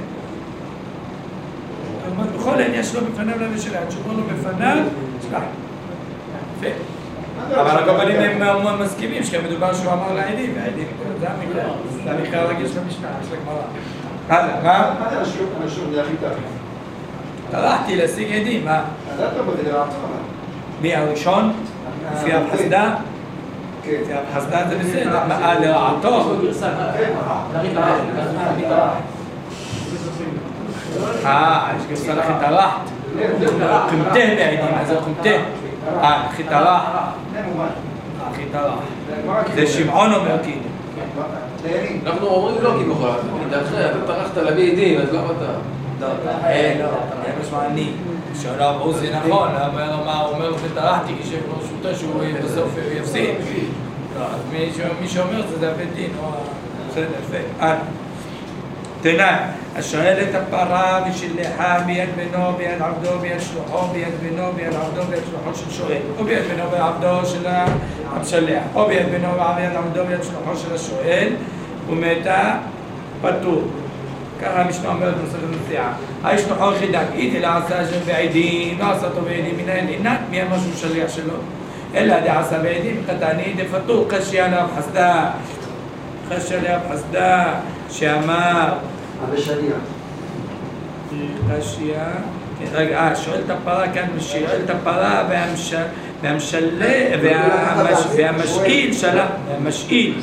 בכל אין יש לו בפניו להביא שליח, תשמור לו בפניו, שלח. יפה. אבל הקבלים הם מסכימים שכמדובר שהוא אמר לעדים, והעדים, זה המקרה, זה המקרה הרגיש במשנה, יש לגמרא. הלאה, מה? מה זה השיעור הנשום, זה הכי תחי? טרחתי להשיג עדים, מה? אז אתה בזה לרעתך. מי הראשון? לפי הפחסדה? כן. לפי הפחסדה זה בסדר, מה לרעתו? אה, יש גרסה לכי טרחת. קומטה בעדים, אז זה קומטה. אה, לכי טרח. לכי טרח. זה שמעון אומר כאילו. אנחנו אומרים לא כביכול, אתה טרחת להביא עדים, אז למה אתה... לא, לא, זה משמע אני. שאלה אמרו זה נכון, הוא אומר שטרחתי כשברשותו שהוא בסוף יפסיד. מי שאומר זה הבית דין, בסדר, יפה. תנא, השואל את הפרה ושלחה ביד בנו, ביד עבדו, ביד שלוחו, ביד בנו, ביד עבדו, ביד שלוחו של שואל, או ביד בנו ועבדו של המשלח, או ביד בנו וביד עבדו, ביד שלוחו של השואל, ומתה פטור. ככה המשנה אומרת נוסח הנסיעה. השלוחו יחידה, איתי לעשה שם בעדים, לא עשה אותו בעדים מן העלינת, מי אמר שהוא שליח שלו? אלא דעשה בעדים, קטני דפטור, קשיה לאב חסדה, קשיה לאב חסדה, שאמר בשליח. קשיה, רגע, אה, שואל את הפרה כאן, שואל את הפרה והמשאיל שלה, והמשאיל.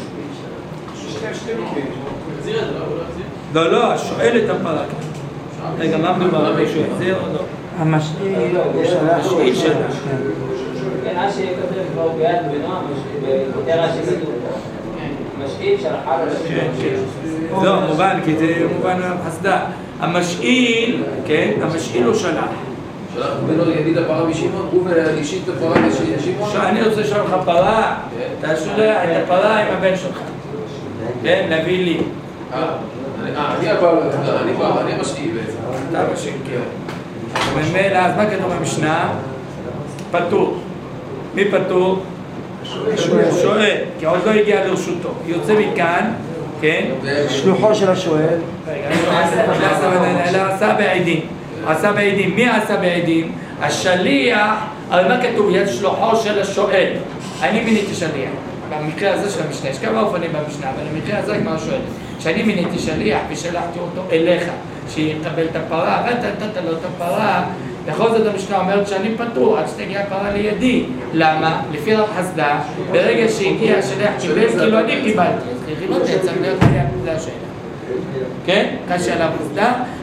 לא, לא, שואל את הפרה כאן. רגע, מה מדובר? מישהו החזיר או לא? המשאיל המשאיל שלה. כן, אז שיהיה כותב כבר ביד בנועם, בכותר השני. המשאיל שלחה לו. לא, מובן, כי זה מובן מהחסדה. המשאיל, כן, המשאיל הוא שלח. שלח בנו ידיד הפרה משמעון, הוא ואישית הפרה משמעון? אני רוצה לשאול לך פרה, אתה שולח את הפרה עם הבן שלך. כן, להביא לי. אה, אני הפרה, אני המשאיל בעצם. אתה משאיל, כן. וממילא, אז מה כתוב במשנה? פטור. מי פטור? שואל, כי עוד לא הגיע לרשותו. יוצא מכאן, כן? שלוחו של השואל. אלא עשה בעדים. עשה בעדים. מי עשה בעדים? השליח, אבל מה כתוב? יד שלוחו של השואל. אני מיניתי שליח. במקרה הזה של המשנה, יש כמה אופנים במשנה, אבל במקרה הזה כבר שואל. כשאני מיניתי שליח ושלחתי אותו אליך, שיקבל את הפרה, ואתה נתת לו את הפרה, בכל זאת המשנה אומרת שאני פטור עד שתגיע הפרה לידי. למה? לפי רב חסדא, ברגע שהגיע השליח קיבל, כאילו אני קיבלתי. אז לא תצטרך להיות חייב, זה השאלה. כן? קשה על רב חסדא,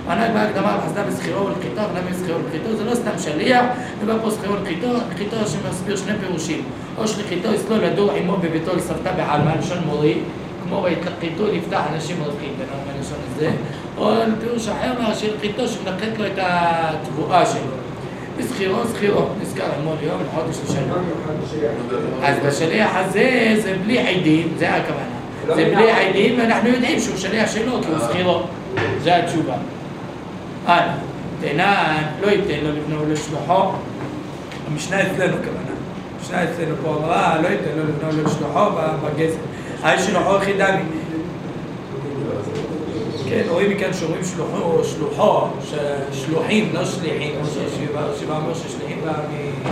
ענק בהקדמה על חסדה בסחירו ולחיתו, למה בסחירו ולחיתו? זה לא סתם שליח, זה בא פה סחירו ולחיתו, לחיתו שמסביר שני פירושים. או שליחיתו יסלול לדור עמו בביתו לסבתה בעלמה, לשון מורי, כמו בהתלחיתו לפתח אנשים הולכים בנאום הלשון הזה, או פירוש אחר מהשליחיתו שמלקט לו את התבואה שלו. בסחירו, סחירו, נזכר עמו ליום, לחודש לשנה. אז בשליח הזה זה בלי עדים, זה הכוונה. זה בלי עדים, ואנחנו יודעים שהוא שליח שלו, כי הוא סחירו. זה התשובה. הלאה, תנן, לא ייתן לו לבנו ולשלוחו. המשנה אצלנו כוונה. המשנה אצלנו פה אמרה, לא ייתן לו לבנו ולשלוחו בגזר. היי שלוחו חידמי. כן, רואים מכאן שאומרים שלוחו, שלוחו, שלוחים, לא שליחים, כמו שבא אומר ששליחים בא מ...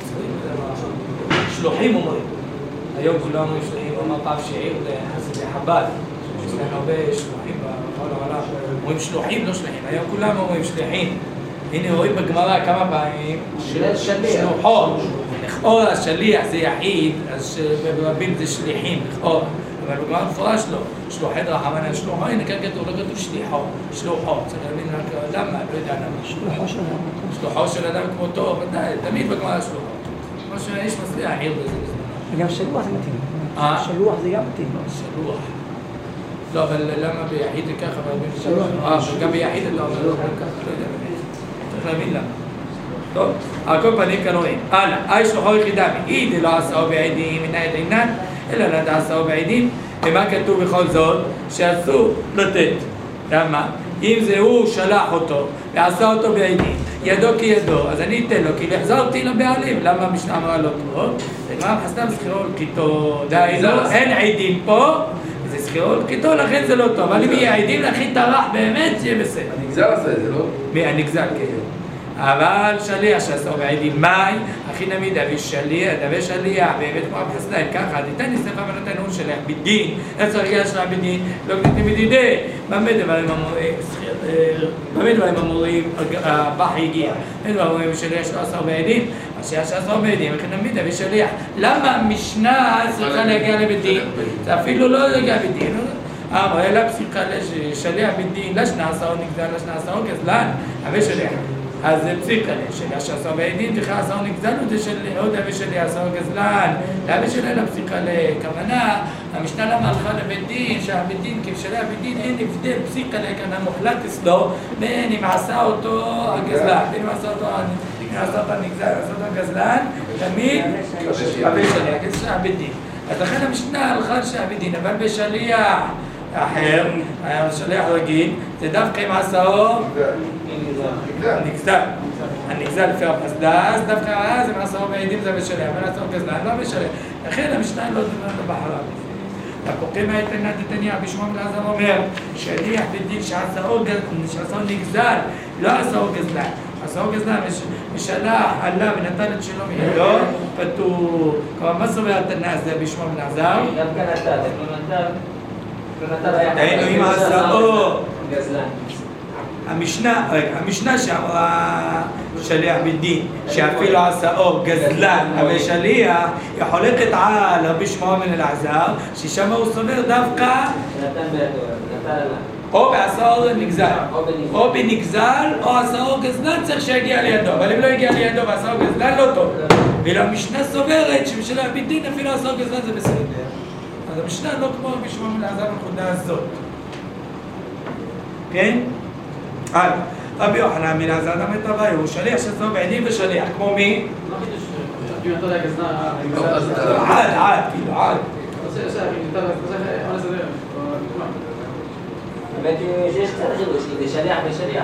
שלוחים אומרים. היום כולם אומרים שליחים, אמר פעם שעיר לחסידי חב"ד. יש להם הרבה שלוחים בכל העולם. אומרים שלוחים, לא שליחים. היום כולם אומרים שליחים. הנה רואים בגמרא כמה פעמים שלוחו. לכאורה השליח זה יחיד, אז ברבים זה שליחים, לכאורה. אבל בגמרא מפורש לא. שלוחי דרחמנא שלוחו, הנה כאן כתוב, לא כתוב שליחו, שלוחו. צריך להבין רק למה, לא יודע למה. שלוחו של אדם. שלוחו של אדם כמותו, ודאי, תמיד בגמרא שלוחו. כמו שיש מצליח, עיר בזה. וגם שלוח זה מתאים. אה? שלוח זה גם מתאים. שלוח. לא, אבל למה ביחיד זה ככה? שלוח. אה, וגם ביחיד אתה אומר לא ככה, לא יודע באמת. צריך להבין למה. טוב, על כל פנים כאן רואים. הלאה, אי שלוחו יחידה מאי דלא עשאו בעדים, אינה ידינן, אלא נדע עשאו בעדים. ומה כתוב בכל זאת? שאסור לתת. למה? אם זה הוא שלח אותו ועשה אותו בעדים, ידו כי ידו, אז אני אתן לו, כי החזרתי לבעלים. למה המשנה אמרה לא טוב? זה כבר חסתם סחירו לכיתו, די, לא, אין עדים פה, זה סחירו לכיתו, לכן זה לא טוב. אבל אם יהיה עדים להכין טרח באמת, זה יהיה בסדר. הנגזל עשה את זה, לא? מי? הנגזל, כן. אבל שליח שעשו בעדים, מאי, הכי נמי דבי שליח, דבי שליח, באמת כמו בחסדיים, ככה, ניתן נספה ונתן הוא שליח בדין, איך צריך להגיע שליח בדין, לא גניתי מדידי, במה דברים אמורים, במה דברים אמורים, הבח הגיע, במה דברים אמורים שליח שעשו בעדים, השליח שעשו בעדים, הכי נמי דבי שליח, למה המשנה צריכה להגיע לבדין? זה אפילו לא להגיע בדין, אמר, אלא פסיקה לשליח בדין, לשנה עשו נגזל, לשנה עשו גזלן, אבל שליח. אז זה פסיקה לשליח שעשו בעדים, תחילה עשו נגזל, זה עוד אבי שליח עשו גזלן, לאבי שליח לפסיקה לכוונה, המשנה למה הלכה לבית דין, שהבית דין, כי בשליח בית דין אין הבדל פסיקה לכוונה מוחלט אצלו, בין אם עשה אותו הגזלן, בין אם עשה אותו הנגזל, עשה אותו הגזלן, תמיד אבי שליח, זה שליח בית דין. אז לכן המשנה הלכה לשליח בית דין, אבל בשליח אחר, השליח רגיל, זה דווקא אם עשאו נגזל. הנגזל לפי הפסדה, אז דווקא אז אם עשאו בעדים זה בשליח, אבל עשאו גזלן לא בשליח. לכן המשנה לא בחרה בזה. הפוקים האתנת נתניה בשמו מלעזר אומר, שליח בדין שעשאו נגזל, לא עשאו גזלן. עשאו גזלן ושלח עלה ונתן את שלו מידו, פתור. כלומר, מה סובר התנא הזה בשמו מלעזר? דווקא נתן, לא נתן. דהיינו עם עשאו המשנה, רגע, המשנה שאמרה שליח בדין שאפילו עשאו גזלן אבל שליח היא חולקת על רבי שמעון בן אלעזר ששם הוא סובר דווקא או בעשאו נגזל או בנגזל או עשאו גזלן צריך שיגיע לידו, אבל אם לא יגיע לידו ועשאו גזלן לא טוב. ואילו המשנה סוברת שבשליח בדין אפילו עשאו גזלן זה בסדר. אז המשנה לא כמו רבי שמעון בן אלעזר בנקודה הזאת. כן? הלאה. רבי יוחנן בן אלעזר אדם את הוואי, הוא שליח שעשו בעדים ושליח, כמו מי? עד, עד, כאילו, עד. באמת שיש קצת חידוש, זה שליח ושליח.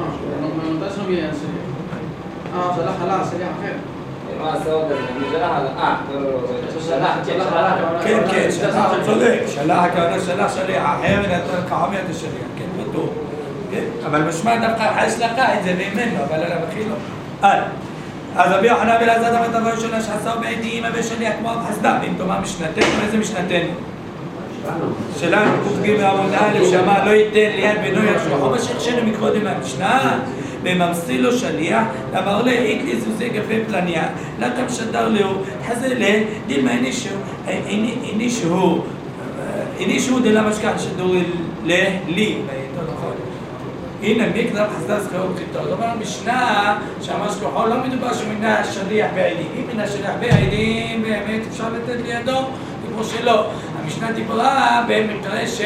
אה, שלח עלה, שליח אחר. מה עשה עוד הזה? שלח עלה, אה, לא, לא, לא, שלח, כן, שלח. כן, כן, שלח, צודק, שלח, הכוונה שלח שליח אחר, ונתן כעמי את השליח, כן, בטוח. אבל משמע דווקא יש לך את זה ממנו, אבל עליו הכי לא. הלאה. אז רבי יוחנן בן אלעזר אדם את הוואי שלה שעשו בעדים ושליח כמו בחסדה, ואם תאמר משנתנו, איזה משנתנו? שלנו, ק"ג עמוד א' שאמר לא ייתן ליד בנו ישלחו בשרשנו מקודם מהמשנה וממציא לו שליח אמר לה איקלי זוזי גפי פלניה לתם שדר לו חזה לה דילמה איני שהוא איני שהוא דלה משכח שדור לי לי הנה, מי כתב חסדה זכירות חיתות? זאת אומרת, משנה שאמר שלוחו לא מדובר שמינה השליח בעדים. אם מינה השליח בעדים, באמת אפשר לתת לידו, כמו שלא. המשנה דיברה במקרה ש...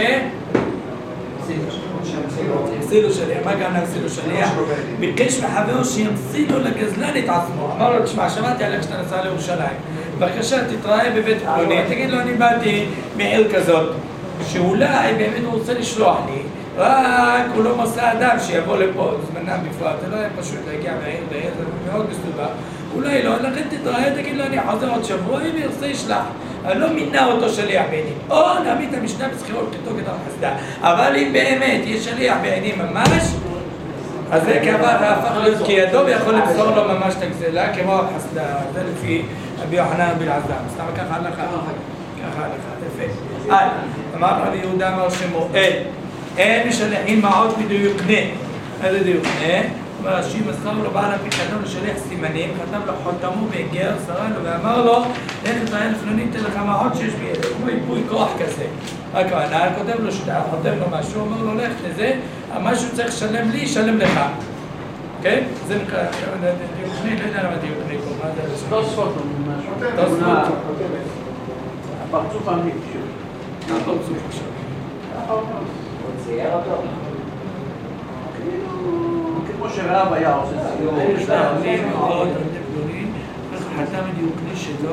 ימסילו שליח, מה גם ימסילו שליח? ביקש מחברו שימסילו לגזלן את עצמו. אמר לו, תשמע, שמעתי עליך שאתה נסע לירושלים. בבקשה, תתראה בבית פלוני, תגיד לו, אני באתי מעיר כזאת, שאולי באמת הוא רוצה לשלוח לי, רק הוא לא מסע אדם שיבוא לפה, זמנם בפרט, זה לא היה פשוט להגיע מהעיר לעיר, זה מאוד מסובך. אולי לא, לכן תתראה, תגיד לו, אני חוזר עוד שבוע, אם ירצה ישלח. אני לא מינה אותו שליח בעדים. או נעמיד את המשנה בזכירות כתוב כתוב חסדה. אבל אם באמת יש שליח בעדים ממש, אז זה כבר הפך להיות כידו ויכול למסור לו ממש את הגזלה כמו החסדה. זה לפי רבי יוחנן בן עזרא. סתם ככה הלכה. ככה הלכה. יפה. הלאה. אמר רבי יהודה אמר שמואל, אין משלחים מעות בדיוקנה. איזה דיוקנה? אומר רש"י מסר לו בעל הפיקדון לשליח סימנים, כתב לו חותמו בהגר, שרה לו ואמר לו, אין ישראל פלוני תן לך מעות שיש בידי, כמו ייפוי כוח כזה. הכוונה, כותב לו שטר, חותם לו משהו, אומר לו לך לזה, משהו צריך לשלם לי, שלם לך. כן? זה נקרא, דיוקני, לא יודע למה דיוקני פה, מה זה? תוספות לו משהו. תוספות. הפרצוף האמיתי שלו. הפרצוף עכשיו. הוא צייר אותו. כמו שרב היה עושה סיור. יש לה עולים מאוד גדולים, איך חתם דיוקני שלו?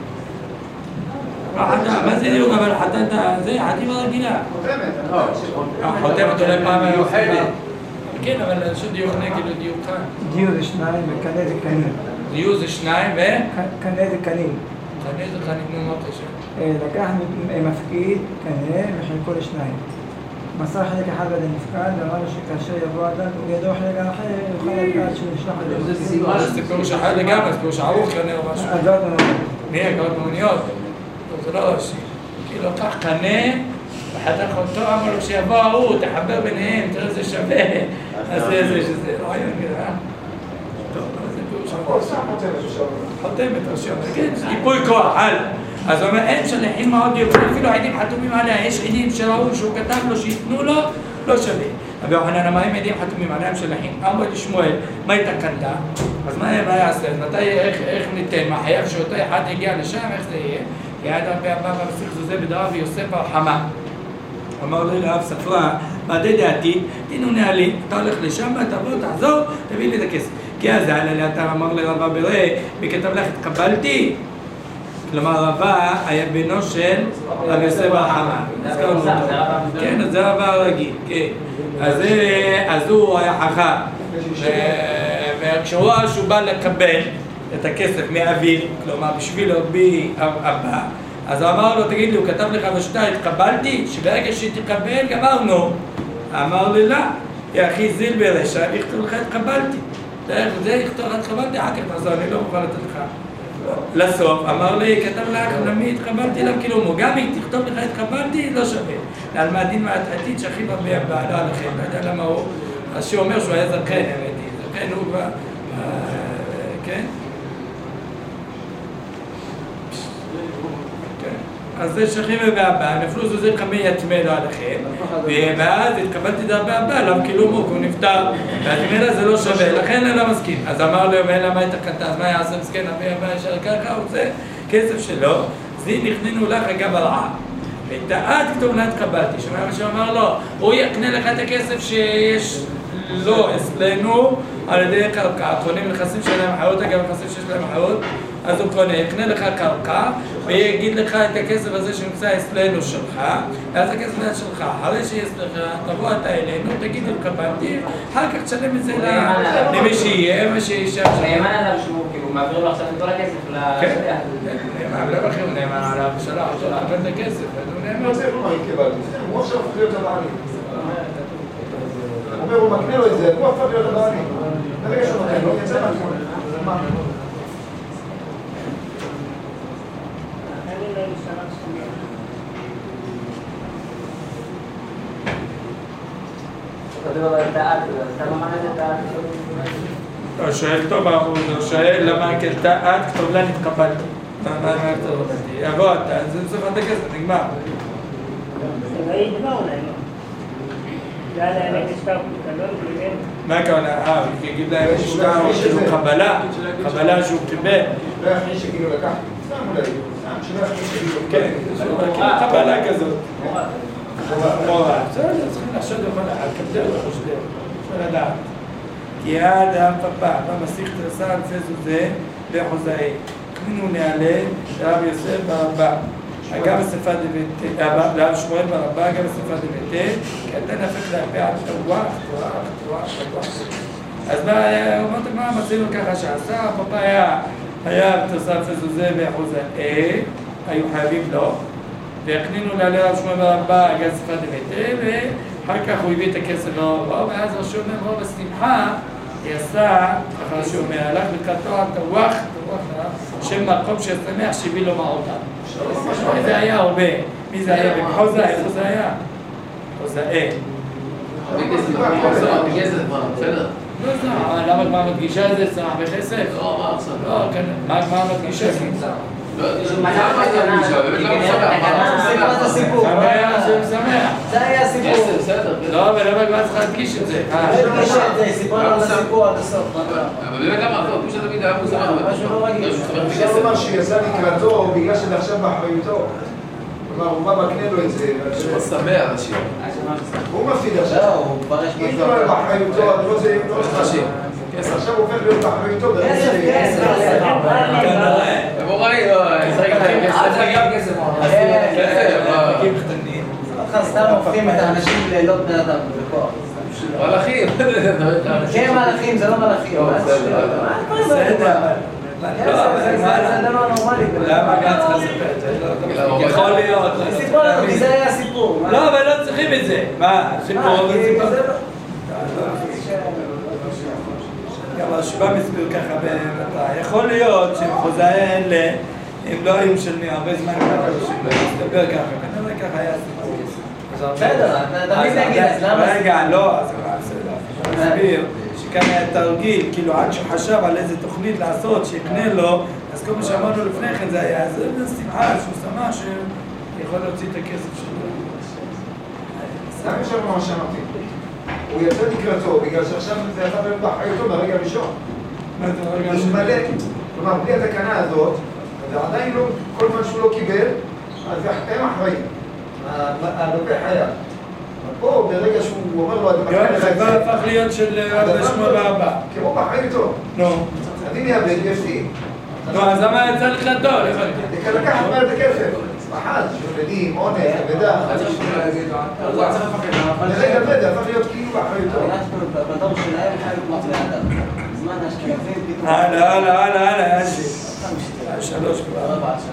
מה זה דיוק? אבל חתמת זה, חתימה רגילה. חותמת. חותמת אולי פעם מיוחדת. כן, אבל שדיוקני כאילו דיוק כאן. דיו זה שניים וקנה זה קנים. דיוק זה שניים ו... קנה זה קנים. קנה זה קנים, נו מה קשה? לקח מפקיד, קנה, וחלקו לשניים. מסר חלק אחד בידי נפקד, ואמר לו שכאשר יבוא אדם ובידו חלק אחר, יוכל לדעת שהוא נשלח על ידי מפקיד. זה פירוש אחד לגמרי, זה פירוש ערוך קנה או משהו. אגרות מוניות. מי אגרות מוניות? זה לא ראשי. כאילו כך קנה, וחתך אותו, אמר לו שיבוא ההוא, תחבר ביניהם, תראה זה שווה. אז זה זה שזה, לא היה נראה. טוב, זה פירוש ערוך. חותמת ראשי, אבל כן, זה ייפוי כוח, הלאה. אז הוא אומר, אין שליחים מאוד יפים, אפילו עדים חתומים עליה, יש עדים שראו שהוא כתב לו שיתנו לו, לא שווה. רבי יוחנן אמר, אם עדים חתומים עליה, הם שליחים, אמר לשמואל, מה התקנת? אז מה יעשה? מתי, איך ניתן? מה חייב שאותו אחד יגיע לשם, איך זה יהיה? כי עד הרבה הבא במסיך זוזה בדבר ויוסף ברחמה. אמר לו לאב ספרה, בעדי דעתי, תנונה לי, אתה הולך לשם, תבוא, תחזור, תביא לי את הכסף. כי אז עלה לאתר, אמר לרבה בראה, וכתב לך, התקבלתי. כלומר, רבה היה בנו של רבי יוסף ברחמה. כן, אז זה רבה הרגיל, כן. אז הוא היה חכם. וכשהוא ראה שהוא בא לקבל את הכסף מאביו, כלומר, בשביל רבי אבא, אז הוא אמר לו, תגיד לי, הוא כתב לך בשתה, התקבלתי? שברגע שתקבל, גמרנו. אמר לי, לא, יא אחי זיל ברשע, יכתוב לך, התקבלתי. זה יכתוב לך, התקבלתי, אחר כך תחזור, אני לא מוכן לתת לך. לסוף, אמר לי, כתב לך, למי התקבלתי לה, כאילו, גם אם תכתוב לך התקבלתי, לא שווה. על מהדין מהעתיד שהכי רבי הבעלה עליכם, לא יודע למה הוא, אז שהוא אומר שהוא היה זקן, האמתי, זקן הוא כבר, כן? אז זה שכיב והבא, נפלו זוזי חמי יתמה לו עליכם, ואז התקבלתי דרבי הבא, לא כאילו מוק, הוא נפטר, והתמלה זה לא שווה, לכן אני לא מסכים. אז אמר לו, ואין למה התקנת, אז מה יעשה מסכן, רבי הבא ישר ככה, הוא רוצה כסף שלו, זי נכננו לך אגב הרעה. ותעד כתוב לה התקבלתי, שומע מה שאמר לו, הוא יקנה לך את הכסף שיש לו אצלנו על ידי קרקע, קונים נכסים שלהם חיות, אגב נכסים שיש להם חיות, אז הוא קונה, יקנה לך קרקע ויגיד לך את הכסף הזה שנמצא אצלנו שלך, ואז הכסף הזה שלך, אחרי שיש לך, תבוא אתה אלינו, תגיד לו קבלתי, אחר כך תשלם את זה למי שיהיה, מה שישאר שלך. נאמן עליו שהוא כאילו מעביר לו עכשיו את כל הכסף לשליח. כן, נאמן, לא בכיר, נאמן עליו, שלח אותו לקבל את הכסף, הוא נאמן. זה לא מה התקבלתי, הוא עכשיו הפך להיות הבעלים. הוא אומר, הוא מקנה לו את זה, הוא הפך להיות הבעלים. ברגע שהוא מקנה לו, יצא מהתמונה. הוא שואל טוב, הוא שואל למה כתעת, כתוב לה נתקבלתי. מה אומרת אותי? יבוא אתה, זה צריך את הכסף, נגמר. זה לא ידבר אולי לא. מה הכוונה? אה, הוא יגיד להם שטר כאילו קבלה, קבלה שהוא קיבל. לא יכניס שכאילו לקח, סתם אולי, סתם שלא יכניס שכאילו... כן, כאילו קבלה כזאת. מורה. בסדר, צריכים לחשוב על כבדר וחושדר. אפשר לדעת. כי האדם פפה, במסיך תרסה אלפי זוזה בחוזאי. קמינו נעלה, רב יוסף ברבה. אגב השפה דבטה, רב שמואל ברבה, אגב השפה דבטה, כי אתה נפק להפע על תרוח, תרוח, תרוח, תרוח. אז מה, אמרתם מה, מצינו ככה שעשה, הפפה היה, היה תרסה אלפי זוזה בחוזאי, היו חייבים לו. והקנינו לעלה רב שמואל ברבה, אגב השפה דבטה, ואחר כך הוא הביא את הכסף לרוב, ואז רשום לרוב בשמחה, היא עשה, אחר שהוא אומר, הלך לקראתו על תרוח, תרוח, שם מקום שישמח שהביא לו מעותה. זה היה הרבה. מי זה היה? בחוזה? איפה זה היה? חוזאי. בגזר כבר, בסדר? לא זה, למה גמר מדגישה את זה? צרח בכסף? לא, מה עכשיו? לא, מה גמר מדגישה? מה מדגישה? באמת למה שמח? זה הסיפור. זה היה הסיפור. בסדר. לא, אבל למה גמר צריך להדגיש את זה? להדגיש את זה, סיפור על הסיפור עד הסוף. אבל באמת למה? לא, כמו שתמיד היה מוזר. משהו לא רגיל. אפשר לומר שיצא לקראתו בגלל שזה עכשיו באחריותו. כלומר, הוא בא מקנה לו את זה. הוא שמח, השיר. הוא מפסיד עכשיו. לא, הוא פרש אם הוא לא באחריותו, אני לא זה... עכשיו הוא הופך להיות באחריותו. כסף, כסף. אמוראי, כסף. סתם הופכים את האנשים ללא בני אדם בכוח. מלאכים. כן מלאכים, זה לא מלאכים. בסדר. זה דבר נורמלי. למה גם צריך לספר את זה? יכול להיות. סיפור לנו, כי זה היה סיפור. לא, אבל לא צריכים את זה. מה? סיפור זה סיפור. גם השבא מסביר ככה במטרה. יכול להיות שחוזאי האלה, הם לא היו משלמים הרבה זמן ככה, מסתבר ככה. כנראה ככה היה סיפור. בסדר, תמיד נגיד, אז למה? רגע, לא, אז הוא מסביר שכאן היה תרגיל, כאילו עד שהוא חשב על איזה תוכנית לעשות, שיקנה לו, אז כל מה שאמרנו לפני כן זה היה, זה שמחה שהוא שמח שיכול להוציא את הכסף שלו. סתם יש לנו מה שאמרתי. הוא יצא לקראתו, בגלל שעכשיו זה יצא באמת באחריותו ברגע הראשון. מה זה הרגע הוא השני? מלא, כלומר, בלי התקנה הזאת, ועדיין לא, כל פעם שהוא לא קיבל, אז הם אחראים. הלווה חייב. פה, ברגע שהוא אומר לו, גם החברה הפך להיות של רב שמואל ברבה. כמו באחריותו. נו. אז אם יאבד, יפסיד. נו, אז למה יצא לקראתו? לקחת מהר את הכסף. מחד, שוללים, עונש, עבדה. לרגע בית, זה הפך להיות כאילו באחריותו. בדור שלהם חייב כמו בני אדם. זמן השכנזים פתאום... הלאה, הלאה, הלאה, הלאה, אשי. שלוש כבר.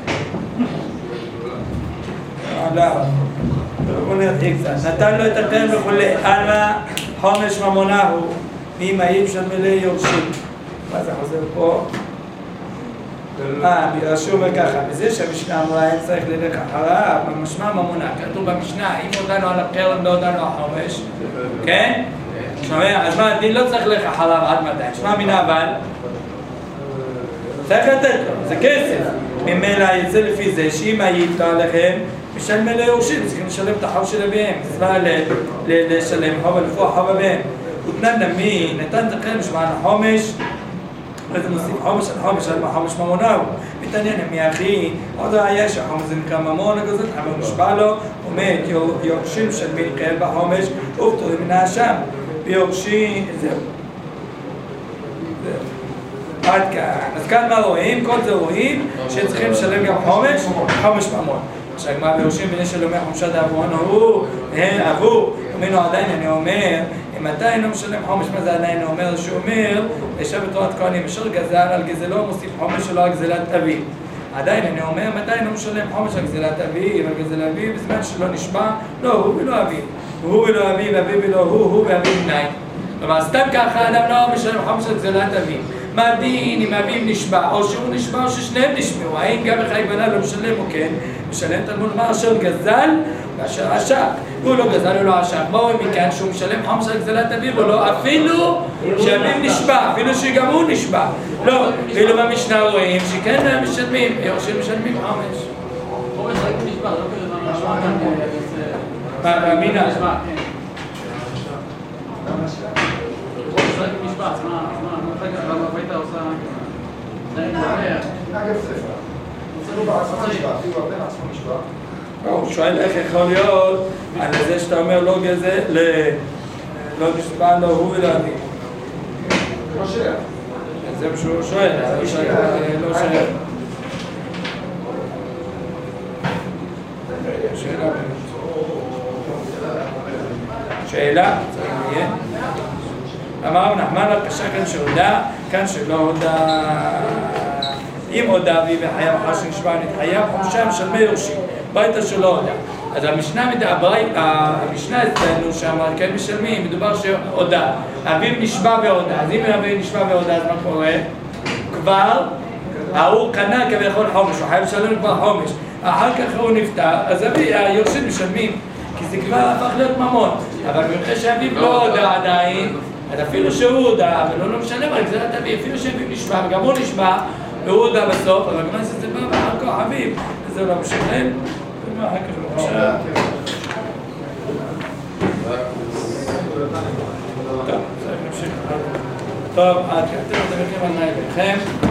הלאה. בואו נראה קצת. נתן לו את הקרן וכולי. עלמא חומש ממונה הוא ממאים של מלא יורשים. מה זה חוזר פה? אה, בגלל שהוא אומר ככה, בזה שהמשנה אמרה אין צריך ללך אחריו, במשמע ממונה, כתוב במשנה, אם הודענו על הקרן לא הודענו החומש, כן? שומע, אז מה, הדין לא צריך ללך אחריו עד מתי, שמע מן אבל צריך לתת לו, זה כסף. ממילא יצא לפי זה שאם היית עליכם, משלם אלה יורשים, צריכים לשלם את החוב של אביהם, זה זמן לשלם חוב לפי החוב אביהם. ותנן נמי, נתן את הקרן משמע החומש, וזה מוסיף חומש על חומש על חומש ממונה הוא. מתעניין מי אחי, עוד היה שהחומש זה נקרא ממון, הגוזת, אבל נשבע לו, עומד יורשים של מי נקרא בחומש, ופטורים מן האשם. ויורשים, זהו. עד כאן. אז כאן מה רואים? כל זה רואים שצריכים לשלם גם חומש, חומש ממון. עכשיו מה ויורשים בני שלומי חומשה דאבון הוא, עבור, אומינו עדיין אני אומר, אם אתה אינו משלם חומש, מה זה עדיין אומר? שהוא אומר, ישב בתורת כהנים, אשר גזל על גזלו מוסיף חומש שלו על גזלת אביו. עדיין אני אומר, מתי אינו משלם חומש על גזלת אביו, על גזל אביו, בזמן שלא נשמע, לא, הוא ולא אביו. הוא ולא אביו, אביו ולא הוא, הוא ואביו בני. כלומר, סתם ככה אדם לא משלם חומש על גזלת אביו. מה הדין אם אביו נשבע, או שהוא נשבע או ששניהם נשמעו? האם גם בחי בנה לא משלם או כן? משלם תלמוד מה אשר גזל ואשר עשק. הוא לא גזל, הוא לא עשק. מה רואים מכאן? שהוא משלם חומש על גזלת אביו או לא? אפילו שאביו נשבע, אפילו שגם הוא נשבע. לא, ואילו במשנה רואים שכן משלמים, יורשים משלמים חומש. חומש רק נשבע, לא כזה מה נשבע. מה, באמינה? רק משפט, מה, מה, רגע, למה היית עושה... זה נגמר. נגב ספר. הוא בעצמו נשבע, אפילו הרבה מעצמו נשבע. הוא שואל איך יכול להיות על זה שאתה אומר לא גזה, לא נשבע, לא הוא ולא אני. לא שייך. זה מה שהוא שואל, לא שייך. שאלה. שאלה? אמרנו נחמן הקשה כאן שהודע, כאן שלא הודע. אם הודע והיא וחייב אחר שנשבע נתחייב, חמישה משלמי יורשים, ביתה שלא הודע. אז המשנה המשנה אצלנו שאמר כן משלמים, מדובר שהודע. אביו נשבע והודע, אז אם אביו נשבע והודע, אז מה קורה? כבר, ההוא קנה כביכול חומש, הוא חייב לשלם כבר חומש. אחר כך הוא נפטר, אז היורשים משלמים, כי זה כבר הפך להיות ממון. אבל במקרה שאביו לא הודע עדיין, אז אפילו שהוא הודע, אבל הוא לא משלם על גזירת אביו, אפילו שאביו נשבע, וגם הוא נשבע, והוא הודע בסוף, אבל גם זה בא ואחר כך אביו, אז זה לא משלם, ומה אחר כך לא משלם. טוב, נמשיך. טוב, עד כאן, אתם מדברים על נאי לכם.